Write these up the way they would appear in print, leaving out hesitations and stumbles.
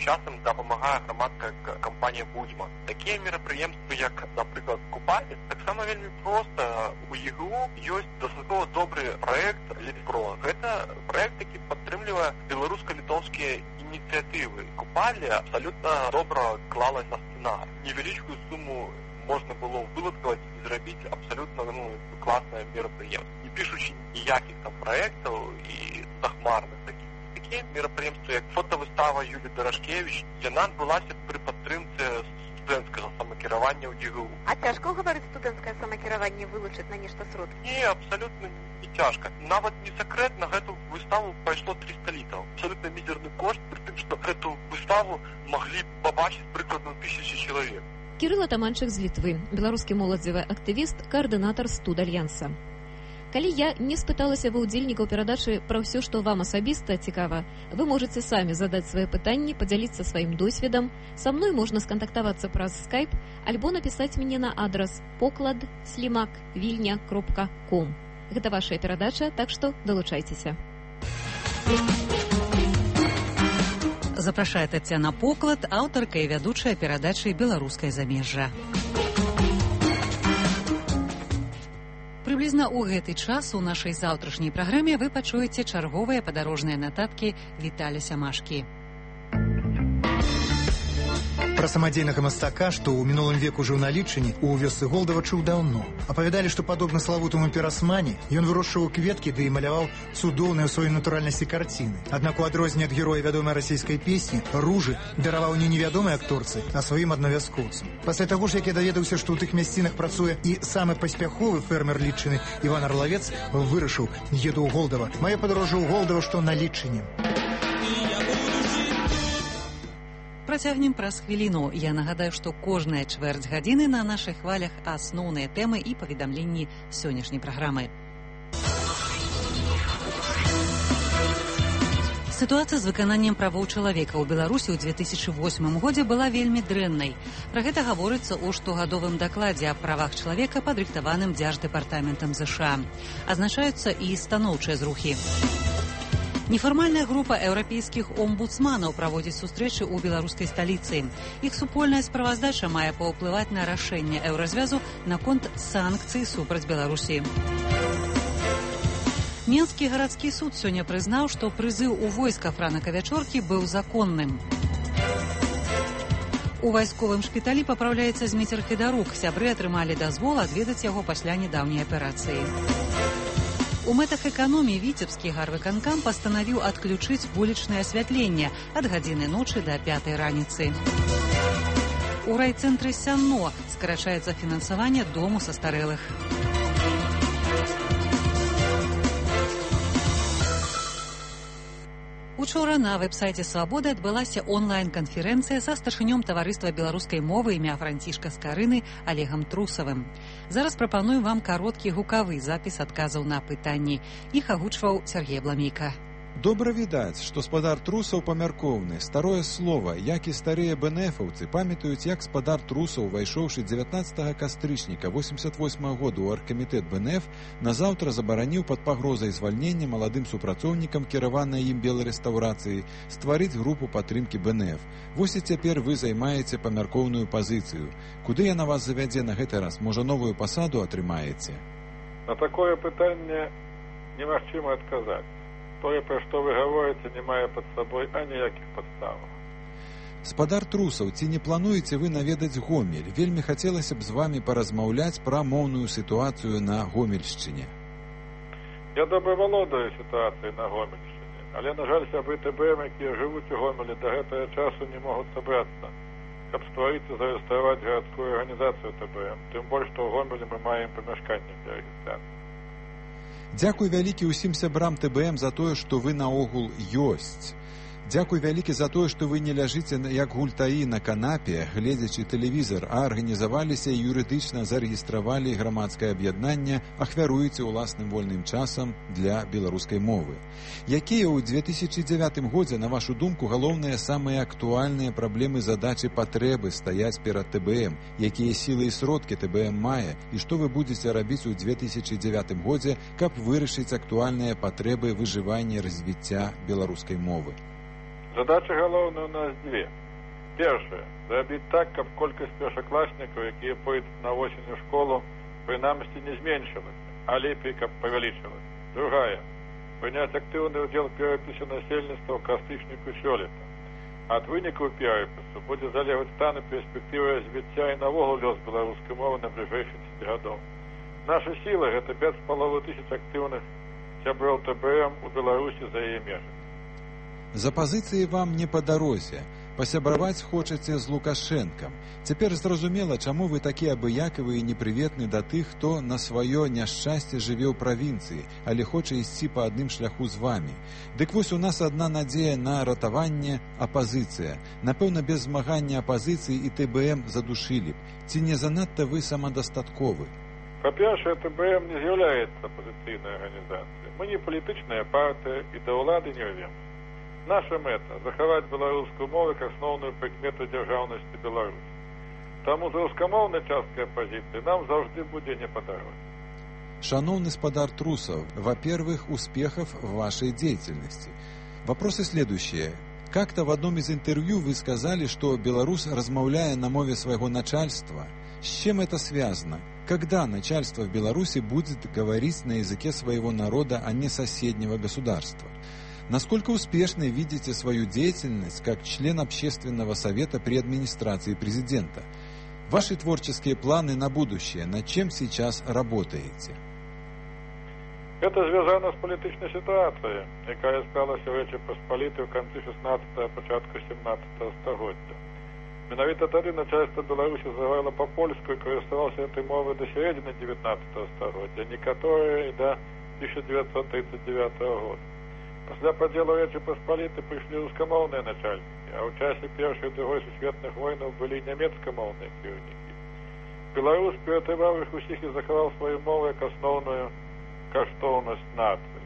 часам дапамагае грамадская кампанія «Будзьма». Такія мерапрыемствы, як, напрыклад, купальні, таксама вельмі проста. У ЕГУ ёсць дастаткова добры праект «Літпро». Гэта праект, які падтрымлівае беларуска-літоўскія ініцыятывы. Купальня абсалютна добра клалась на сцэнар. Невялічкую суму можна было выладкаваць і зрабіць абсалютна класнае мерапрыемства. Не пішучы ніякіх там праектаў і захмарных такіх. Такія мерапрыемствы, як фотавыстава Юлі Дарашкевіч, яна адбылася пры падтрымцы студэнцкага самакіравання ў ЕГУ. А цяжка гаварыць студэнцкае самакіраванне вылучыць на нешта сродкі? Не, абсалютна не цяжка. Нават не сакрэт, на гэту выставу пайшло 300 літраў. Абсалютна мізерны кошт, пры тым, што гэту выставу маглі пабачыць прыкладна 1000 чалавек. Кірыл Атаманчык з Літвы, беларускі моладзевы актывіст, каардынатар студальянса. Калі я не спыталася ва ўдзельнікаў перадачы пра ўсё, што вам асабіста цікава, вы можаце самі задаць свае пытанні, падзяліцца сваім досведам. Са мной можна скантактавацца праз скайп альбо напісаць мне на адрас poklad@vilnia.com. Гэта вашая перадача, так што далучайцеся. Запрашае Таццяна Поклад, аўтарка і вядучая перадачы «Беларускае замежжа». Прыблізна ў гэты час у нашай заўтрашняй праграме вы пачуеце чарговыя падарожныя нататкі Віталя Сямашкі. Пра самадзейнага мастака, што ў мінулым веку жыў на Літчыне, у вёсцы Голдава чуў даўно. Апавядалі, што падобна славутаму Пірасмане, ён вырошчваў кветкі ды і маляваў цудоўныя ў сваёй натуральнасці карціны. Аднак у адрозненне ад героя вядомай расійскай песні, ружы дараваў не невядомай акторцы, а сваім аднавязкоўцам. Пасля таго ж, як я даведаўся, што ў тых мясцінах працуе і самы паспяховы фермер Літчыны Іван Арлавец, вырашыў: еду ў Голдава. Маё падарожжа ў Голдава, што на Літчыне. Працягнем праз хвіліну. Я нагадаю, што кожная чвэрць гадзіны на нашых хвалях асноўныя тэмы і паведамленні сённяшняй праграмы. Сітуацыя з выкананнем правоў чалавека ў Беларусі ў 2008 годзе была вельмі дрэннай. Пра гэта гаворыцца ў штогадовым дакладзе аб правах чалавека, падрыхтаваным Дзярждэпартаментам ЗША. Азначаюцца і станоўчыя зрухі. Нефармальная група еўрапейскіх омбудсманаў праводзіць сустрэчы ў беларускай сталіцы. Іх супольная справаздача мае паўплываць на рашэнне еўразвязу наконт санкцый супраць Беларусі. Менскі гарадскі суд сёння прызнаў, што прызыў у войска Франака Вячоркі быў законным. У вайсковым шпіталі папраўляецца Зміцер Федарук. Сябры атрымалі дазвол адведаць яго пасля нядаўняй аперацыі. У мэтах эканоміі віцебскі гарвыканкам пастанавіў адключыць вулічнае асвятленне ад гадзіны ночы да 5 раніцы. У райцэнтры Сянно скарачаецца фінансаванне дому састарэлых. Учора на вэб-сайце «Свабоды» адбылася онлайн-канферэнцыя са старшынём таварыства беларускай мовы імя Францішка Скарыны Олегам Трусавым. Зараз прапаную вам кароткі гукавы запіс адказаў на пытанні. Іх агучваў Сергей Бламейка. Добра відаць, што спадар Трусаў памяркоўны. Старое слова, як і старыя бэнэфаўцы, памятаюць, як спадар Трусаў, увайшоўшы 19 кастрычніка 88 году ў аргкамітэт БНФ, назаўтра забараніў пад пагрозай звальнення маладым супрацоўнікам кіраванай ім беларэстаўрацыі стварыць групу падтрымкі БНФ. Вось і цяпер вы займаеце памяркоўную пазіцыю. Куды яна вас завядзе на гэты раз? Можа, новую пасаду атрымаеце? На такое пытанне немагчыма адказаць. Тое, пра што вы гаворыце, не мае пад сабой аніякіх падставаў. Спадар Трусаў, ці не плануеце вы наведаць Гомель? Вельмі хацелася б з вамі паразмаўляць пра моўную сітуацыю на Гомельшчыне. Я добра валодаю сітуацыяй на Гомельшчыне, але, на жаль, сябры ТБМ, якія жывуць у Гомелі, да гэтага часу не могуць сабрацца, каб стварыць і зарэгістраваць гарадскую арганізацыю ТБМ. Тым больш, што ў Гомелі мы маем памяшканне для рэгістрацыі. Дзякуй вялікі ўсім сябрам ТБМ за тое, што вы наогул ёсць. Дзякуй вялікі за тое, што вы не ляжыце як гультаі на канапе, гледзячы тэлевізар, а арганізаваліся і юрыдычна зарэгістравалі грамадскае аб'яднанне, ахвяруеце ўласным вольным часам для беларускай мовы. Якія ў 2009 годзе, на вашу думку, галоўныя самыя актуальныя праблемы, задачы, патрэбы стаяць перад ТБМ? Якія сілы і сродкі ТБМ мае? І што вы будзеце рабіць у 2009 годзе, каб вырашыць актуальныя патрэбы выжывання і развіцця беларускай мовы? Задача галоўная у нас дзве. Першая – зрабіць так, каб колькасць першакласнікаў, якія пойдуць на восень у школу, прынамсі не зменшылася, а лепей, каб павялічылася. Другая – прыняць актыўны ўдзел перапісу насельніцтва ў кастрычніку сёлета. Ад вынікаў перапісу будзе залежаць стан і перспектыва развіцця і навогул лёс беларускай мовы на бліжэйшыя 10 гадоў. Наша сіла – гэта 5500 актыўных сяброў ТБМ у Беларусі за яе межамі. За пазіцыі вам не па дарозе. Пасябраваць хочаце з Лукашэнкам. Цяпер зразумела, чаму вы такі абыякавы і непрыветны да тых, хто на сваё няшчасце жыве ў правінцыі, але хоча ісці па адным шляху з вамі. Дык вось у нас адна надзея на ратаванне – апазіцыя. Напэўна, без змагання апазіцыі і ТБМ задушылі б. Ці не занадта вы самадастатковы? Па-першае, ТБМ не з'яўляецца апазіцыйнай арганізацыяй. Мы не палітычная партыя і да ўлады не рвемся. Наша мэта – захаваць беларускую мову як асноўную прыкмету дзяржаўнасці Беларусі. Таму за рускамоўнай часткай апазіцыі нам заўжды будзе не па дарозе. Шановный спадар Трусов, во-первых, успехов в вашей деятельности. Вопросы следующие. Как-то в одном из интервью вы сказали, что белорус, размовляя на мове своего начальства. С чем это связано? Когда начальство в Беларуси будет говорить на языке своего народа, а не соседнего государства? Насколько успешной видите свою деятельность как член общественного совета при администрации президента? Ваши творческие планы на будущее, над чем сейчас работаете? Это звязано з палітычнай сітуацыяй, якая склалася ў Рэчы Паспалітай ў канцы 16-го, пачатку 17-го стагоддзя. Менавіта тады начальство Беларусі загаварыла па-польску і карысталася этой мовай да сярэдзіны 19-го стагоддзя, некаторыя і да 1939 года. Пасля падзелу Рэчы Паспалітай прыйшлі рускамоўныя начальнікі, а ў часе першай і другой сусветных войнаў былі нямецкамоўныя кіраўнікі. Беларус ператрываў іх усіх і захаваў сваю мову як асноўную каштоўнасць нацыі.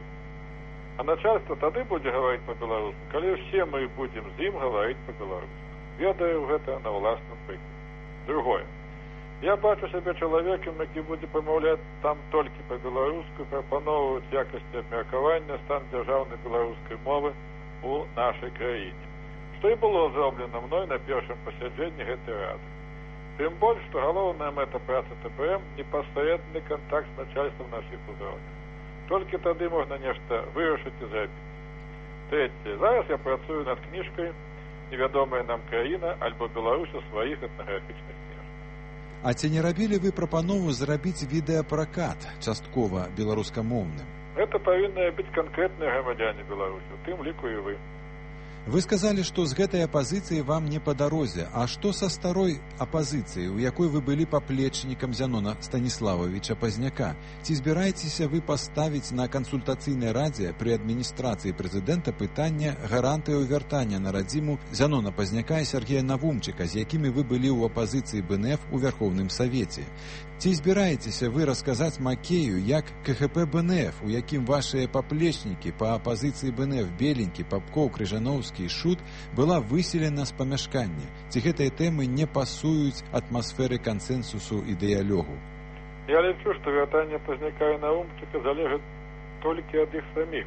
А начальство тады будзе гаварыць па-беларуску, калі ўсе мы будзем з ім гаварыць па-беларуску. Ведаю гэта на ўласным прыкладзе. Другое. Я бачу сябе чалавекам, які будзе прамаўляць там толькі па-беларуску, прапаноўваць якасці абмеркавання стан дзяржаўнай беларускай мовы ў нашай краіне. Што і было зроблена мной на першым пасяджэнні гэтай рады. Тым больш, што галоўная мэта працы ТБМ – непасрэдны кантакт з начальствам на ўсіх узроўнях. Толькі тады можна нешта вырашыць і зрабіць. Трэцяе. Зараз я працую над кніжкай «Невядомая нам краіна» альбо «Беларусь у сваіх этнаграфічных кніжках». А ці не рабілі вы прапанову зрабіць відэапракат часткова беларускамоўным? Гэта павінны быць канкрэтныя грамадзяне Беларусі, у тым ліку і вы. Вы сказали, что с гэтай апозицией вам не по дорозе. А что со старой опозицией, у якой вы были поплечником Зянона Станиславовича Позняка? Ці збіраецеся вы поставить на консультацыйнай радзе при администрации президента пытання гарантыяў вяртання на радзіму Зянона Позняка и Сергея Навумчика, з якімі вы былі ў апозиции БНФ у Верховным Совете? Ці збіраецеся вы расказаць Макею, як КХП БНФ, у якім вашыя паплечнікі па апозіцыі БНФ Беленькі, Папкоў, Крыжановскі і Шут была выселена з памяшкання? Ці гэтыя тэмы не пасуюць атмасферы кансэнсусу і дыялогу? Я лічу, што вяртанне Позняка і Навумчыка залежыць толькі ад іх саміх.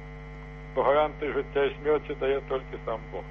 Бо гарантыі жыцця і смерці дае толькі сам Бог.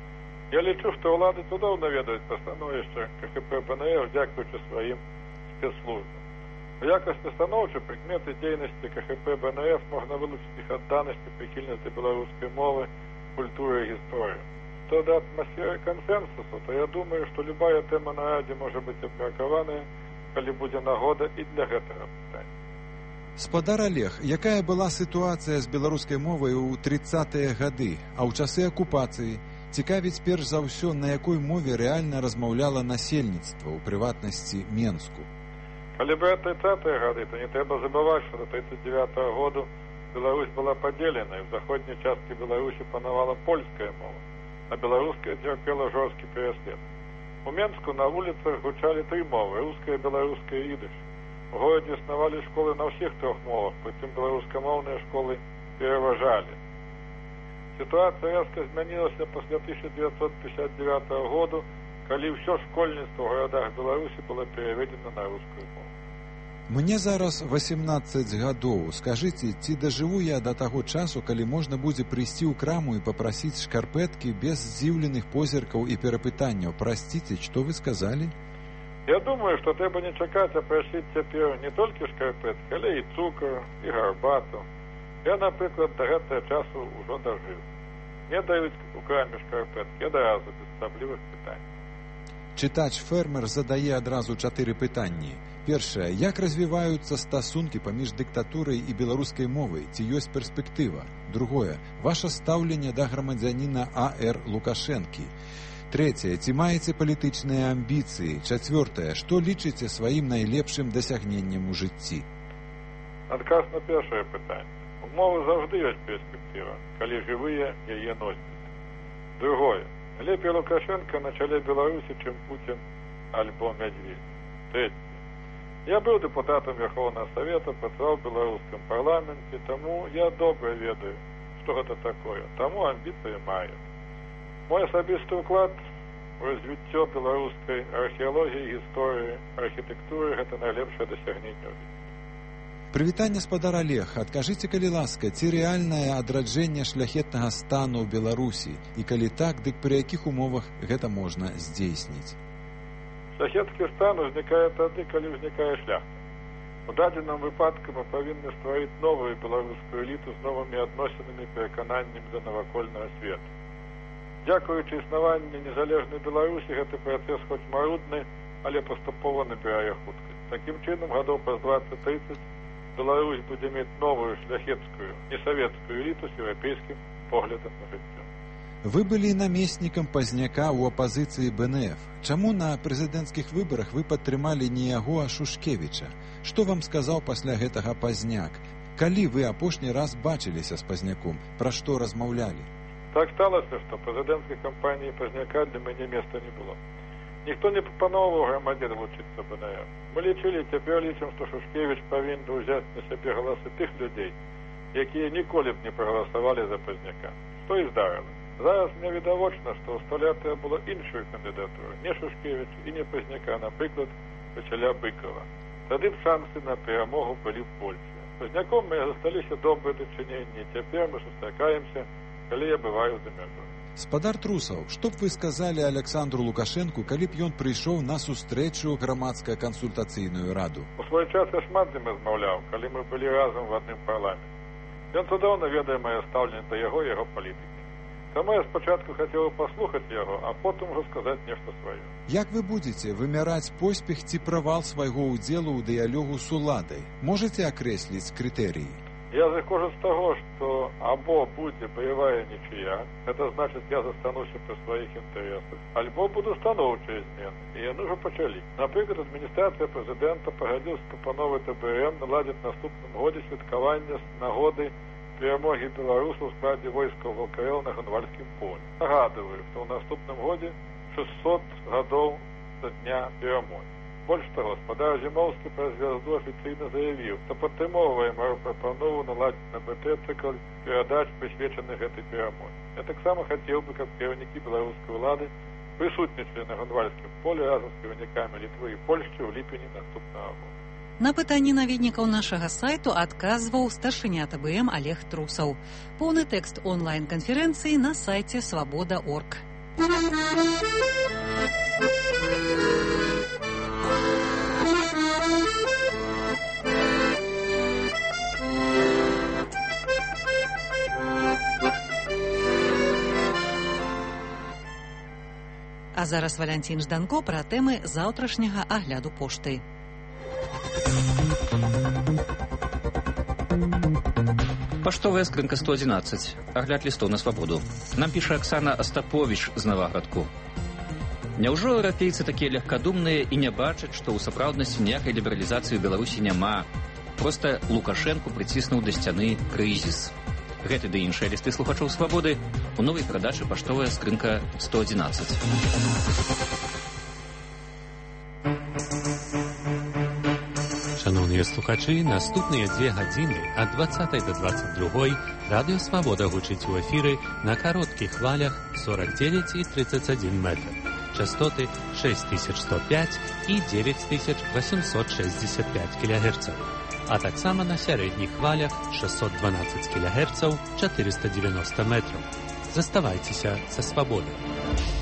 Я лічу, што ўлады цудоўна ведаюць пра становішча КХП БНФ, дзякуючы сваім спецслужбам. У якасці станоўчай прыкметы дзейнасці КХП БНФ можна вылучыць іх адданасць і прыхільнасць да беларускай мовы, культуры і гісторыі. Што да атмасферы кансэнсусу, то я думаю, што любая тэма на радзе можа быць абмеркаваная, калі будзе нагода і для гэтага пытання. Спадар Олег, якая была сітуацыя з беларускай мовай у 30-е гады, а ў часы акупацыі? Цікавіць перш за ўсё, на якой мове рэальна размаўляла насельніцтва, у прыватнасці Менску. Калі браць 30-е гады, то не трэба забываць, што до 39-го году Беларусь была падзелена, і в заходняй часткі Беларусі панавала польская мова, а беларуская цярпела жорсткі пераслед. У Менску на вуліцах гучалі тры мовы – руская, беларуская і ідыш. У горадзе існавалі школы на ўсіх трох мовах, прытым беларускамоўныя школы пераважалі. Сітуацыя рэзка змянілася пасля 1959 году, калі ўсё школьніцтва ў гарадах Беларусі было пераведзена на рускую мову. Мне зараз 18 гадоў. Скажыце, ці дажыву я да таго часу, калі можна будзе прыйсці ў краму і папрасіць шкарпэткі без здзіўленых позіркаў і перапытанняў. Прасціце, што вы сказалі? Я думаю, што трэба не чакаць, а прасіць цяпер не толькі шкарпэткі, але і цукар, і гарбату. Я, напрыклад, да гэтага часу ўжо дажыў. Мне даюць у краме шкарпэткі адразу, без асаблівых пытань. Чытач-фермер задае адразу 4 пытанні. Першае. Як развіваюцца стасункі паміж дыктатурай і беларускай мовай? Ці ёсць перспектыва? Другое. Ваша стаўленне да грамадзяніна А.Р. Лукашэнкі. Трэцяе. Ці маеце палітычныя амбіцыі? Чацвёртае. Што лічыце сваім найлепшым дасягненнем у жыцці? Адказ на першае пытанне. У мовы заўжды ёсць перспектыва, калі жывыя яе носьбіты. Другое. Лепей Лукашенко на чале Беларусі, чым Путин альбо Медведь. Трэцяе. Я быў дэпутатам Верховного Совета, працаваў в беларускім парламенце, таму я добра ведаю, што гэта такое. Таму амбіцыі маю. Мой асабісты ўклад у развіццё беларускай археалогіі, гісторыі, архітэктуры – гэта найлепшае дасягненне. Прывітанне, спадар Олег. Адкажыце, калі ласка, ці рэальнае адраджэнне шляхетнага стану ў Беларусі? І калі так, дык пры якіх умовах гэта можна здзейсніць? Шляхецкі стан узнікае тады, калі ўзнікае шляхта. У дадзеным выпадку мы павінны стварыць новую беларускую эліту з новымі адносінамі, перакананнямі да навакольнага свету. Дзякуючы існаванню незалежнай Беларусі, гэты працэс хоць марудны, але паступова набірае хуткасць. Такім чынам, гадоў праз 20-30 Беларусь будзе мець новую шляхецкую, несавецкую эліту з еўрапейскім поглядам на жыццё. Вы былі намеснікам Пазняка ў апазіцыі БНФ. Чаму на прэзідэнцкіх выбарах вы падтрымалі не яго, а Шушкевіча? Што вам сказаў пасля гэтага Пазняк? Калі вы апошні раз бачыліся з Пазняком? Пра што размаўлялі? Так сталася, што прэзідэнцкай кампаніі Пазняка для мяне места не было. Ніхто не прапановваў грамадзе далучыцца БНФ. Мы лічылі, цяпер лічым, што Шушкевіч павінен ўзяць на сябе галасы тых людзей, якія ніколі б не прагаласавалі за Пазняка. Што і здарыла. Зараз мне відавочна, што ў столе была іншую кандыдатуру, не Шушкевіч і не Пазняка, напрыклад, Васіля Быкова. Тады б шансы на перамогу былі большыя. З Пазняком мы засталіся добрыя дачыненні, цяпер мы сустракаемся, калі я бываю за мяжой. Спадар Трусаў, што б вы сказалі Александру Лукашэнку, калі б ён прыйшоў на сустрэчу грамадская кансультацыйную раду? У свой час я шмат з ім размаўляў, калі мы былі разам в адным парламенце. Ён цудоўна ведае мае стаўленне да яго і яго палітыкі. Таму я спачатку хацеў паслухаць яго, а потым ужо сказаць нешта сваё. Як вы будзеце вымяраць поспех ці правал свайго ўдзелу ў дыялогу з уладай? Можаце акрэсліць крытэрыі? Я зыходжу з таго, што або будзе баявая нічыя, гэта значыць, я застануся пры сваіх інтарэсах, альбо будуць станоўчыя змены, і яны ўжо пачалі. Напрыклад, адміністрацыя прэзідэнта пагадзілася з прапановай ТБМ наладзіць наступным годзе святкаванне з нагоды перамогі беларусаў у складзе войскаў ВКЛ на Ганвальскім полі. Нагадываю, што ў наступным годзе 600 гадоў да дня перамогі. Больш таго, спадар Зімоўскі праз звязду афіцыйна заявіў, што падтрымоўвае маю прапанову наладзіць на БТ цыкл перадач, прысвечаных гэтай перамозе. Я таксама хацеў бы, каб кіраўнікі беларускай улады прысутнічалі на Ганвальскім полі разам з кіраўнікамі Літвы і Польшчы ў ліпені наступнага года. На пытанні наведнікаў нашага сайту адказваў старшыня ТБМ Олег Трусаў. Поўны тэкст онлайн-канферэнцыі на сайце свабода.орг. А зараз Валянцін Жданко пра тэмы заўтрашняга агляду пошты. Паштовая скрынка 111. Агляд лістоў на свабоду. Нам піша Аксана Астаповіч з Наваградку. Няўжо еўрапейцы такія легкадумныя і не бачаць, што ў сапраўднасці ніякай лібералізацыі ў Беларусі няма. Проста Лукашэнку прыціснуў да сцяны крызіс. Гэты ды іншыя лісты слухачоў свабоды у новай перадачы паштовая скрынка 111. Шановныя слухачы, наступныя 2 гадзіны ад 20 до 22 радыё Свабода гучыць у эфіры на кароткіх хвалях 49 і 31 метр. частоты 6105 і 9865 кГц, а таксама на сярэдніх хвалях 612 кГц 490 метраў. Заставайцеся са свабодай.